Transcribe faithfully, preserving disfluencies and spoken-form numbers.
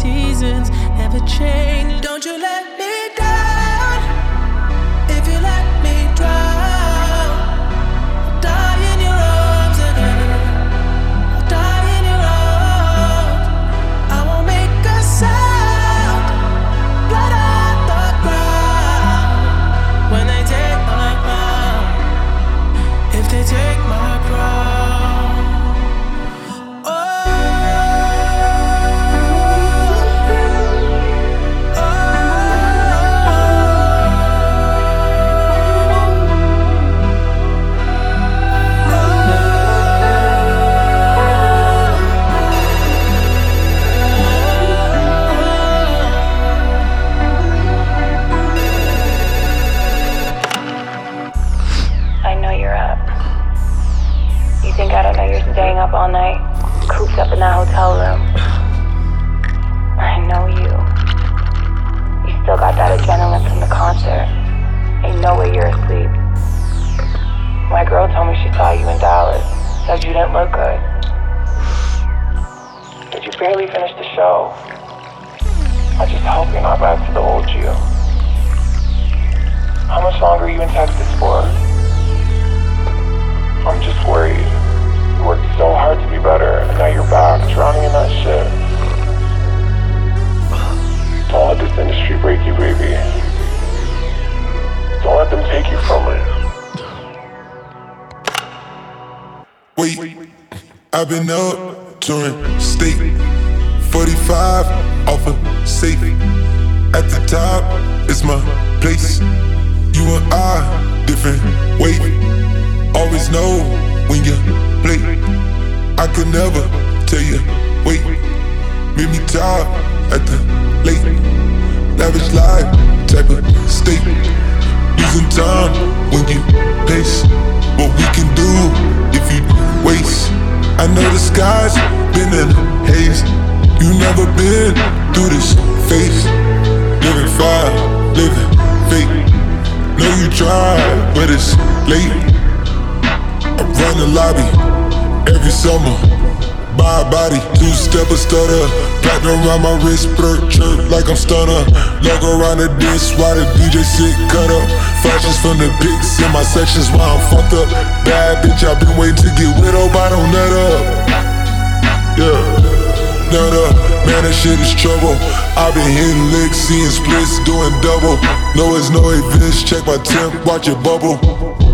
seasons never change. Don't you let me down. If you let me drown, I'll die in your arms again. I'll die in your arms. I won't make a sound. Blood on the ground. When they take my crown, if they take my crown. Think I don't know you're staying up all night, cooped up in that hotel room. I know you. You still got that adrenaline from the concert. Ain't no way you're asleep. My girl told me she saw you in Dallas, said you didn't look good. But you barely finished the show. I just hope you're not back to the old you. How much longer are you in Texas for? I'm just worried. You worked so hard to be better, and now you're back, drowning in that shit. Don't let this industry break you, baby. Don't let them take you from me. Wait, I've been up, touring state. forty-five off a safe. At the top, it's my place. You and I, different weight. Always know when you play. I could never tell you, wait. Meet me top at the lake. Lavish life, type of state. Losing time when you pace. What we can do if you waste. I know the sky's been in haze. You never been through this phase. Living fire, living fake. Know you tried, but it's late. I run the lobby every summer. Buy a body, two-step a stutter. Platinum around my wrist, blur, chirp like I'm stunner. Logo around the disc, while the D J sit cut up. Flashes from the pics in my sections while I'm fucked up. Bad bitch, I've been waiting to get widowed, but I don't nut up. Yeah, nut up, man, that shit is trouble. I've been hitting licks, seeing splits, doing double. No, it's no events, check my temp, watch it bubble.